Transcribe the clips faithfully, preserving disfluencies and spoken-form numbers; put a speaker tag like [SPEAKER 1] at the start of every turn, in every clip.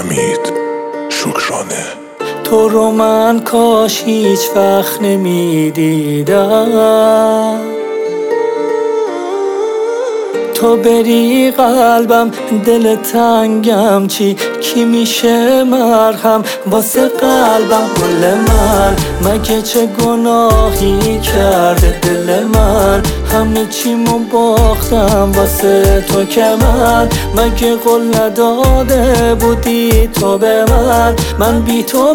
[SPEAKER 1] حمید شکرانه.
[SPEAKER 2] تو رو من کاش هیچ وقت نمیدیدم، تو بری قلبم دل تنگم چی کی میشه مرهم واسه قلبم. گل من مگه چه گناهی کرده دل من، همه چیمو باختم واسه تو که من مگه قول نداده بودی تو به من من بی تو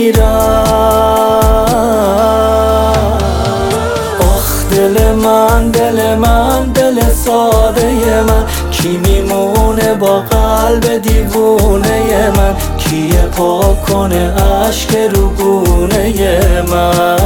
[SPEAKER 2] میمیرم. دل من دل من دل ساده من، کی میمونه با قلب دیوونه من، کیه پاک کنه عشق رو گونه من.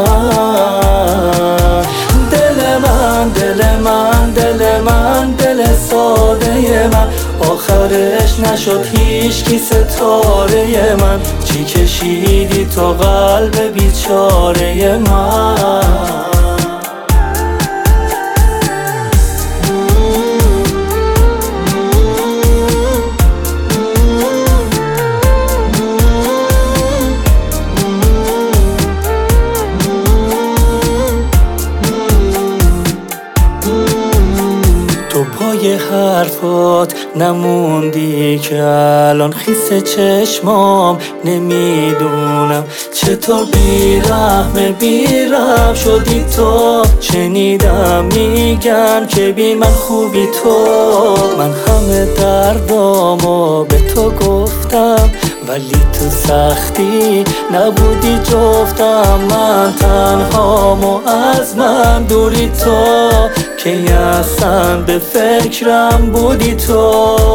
[SPEAKER 2] دل من دل من دل من دل ساده من، آخرش نشد هیچ کی ستاره من، چی کشیدی تو قلب بیچاره من. تو پای حرفات نموندی که الان خیس چشمام نمیدونم چطور بیرحم بیرحم شدی تو. شنیدم میگن که بی من خوبی تو، من همه دردامو به تو گفتم ولی تو سختی نبودی جفتم. من تنهامو از من دوری تو که اصلا به فکرم بودی تو.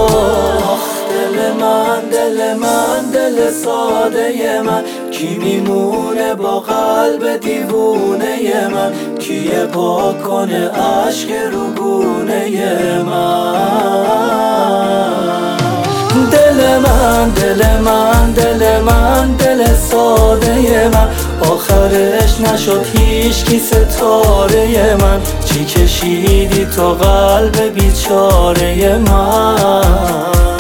[SPEAKER 2] دل من دل من دل ساده من، کی میمونه با قلب دیوونه من، کیه پاک کنه عشق رو گونه من. دل من دل من دل من دل ساده من، آخرش نشد هیچ کی ستاره من، چی کشیدی تو قلب بیچاره من.